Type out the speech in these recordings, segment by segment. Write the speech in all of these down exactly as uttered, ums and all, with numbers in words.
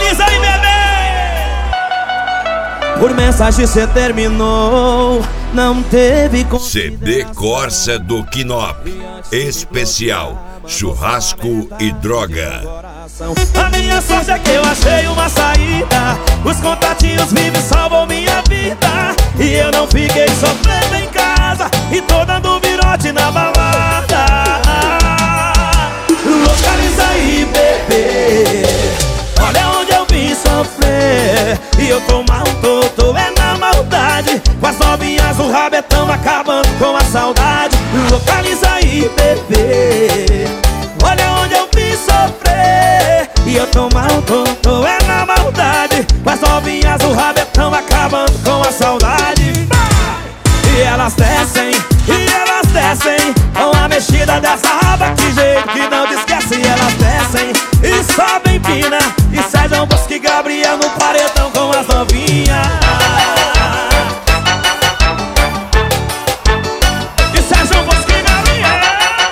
Localiza aí, bebê. Por mensagem cê terminou, não teve C D Corsa do Kinop. Especial churrasco e droga. A minha sorte é que eu achei uma saída. Os contatinhos vivos salvam minha vida. E eu não fiquei sofrendo em casa e tô dando virote na balada. Localiza aí, bebê. Olha onde eu vim sofrer. E eu tô mal, tô, tô é na maldade. Com as novinhas o rabetão acabando com a saudade. Localiza aí, bebê. Olha onde eu vim sofrer. E eu tô mal, tô, tô é na maldade. Com as novinhas o rabetão acabando com a saudade. E elas descem, e elas descem com a mexida dessa raba, que jeito que não te esquece. E elas descem e sobem pina. E Sérgio Bosco e Gabriel no paredão com as novinhas. E Sérgio Bosco e Gabriel.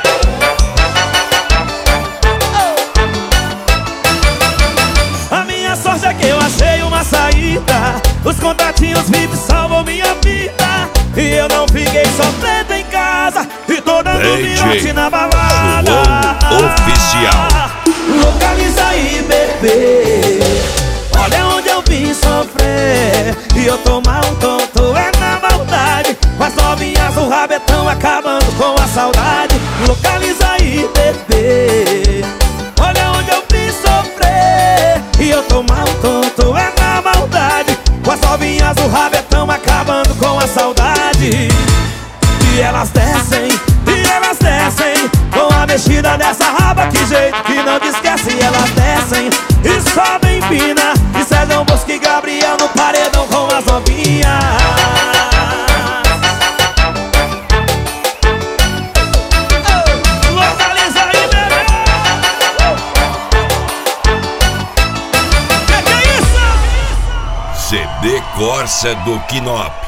A minha sorte é que eu achei uma saída. Os contatinhos vivos salvam minha vida. E eu não fiquei sofrendo em casa e tô dando virote na balada. João Oficial. Localiza aí, bebê. Olha onde eu vim sofrer. E eu tô mal, tô, tô é na maldade. Com as novinhas o rabetão acabando com a saudade. Localiza aí, bebê. Olha onde eu vim sofrer. E eu tô mal, tô, tô é na maldade. Com as novinhas o rabetão acabando com a saudade. E elas descem, e elas descem com a mexida dessa raba, que jeito que não te esquece. E elas descem e sobem pina. E Sérgio Bosco e Gabriel no paredão com as novinhas. Localiza aí, bebê. Que que é isso? C D Corsa do Kinop.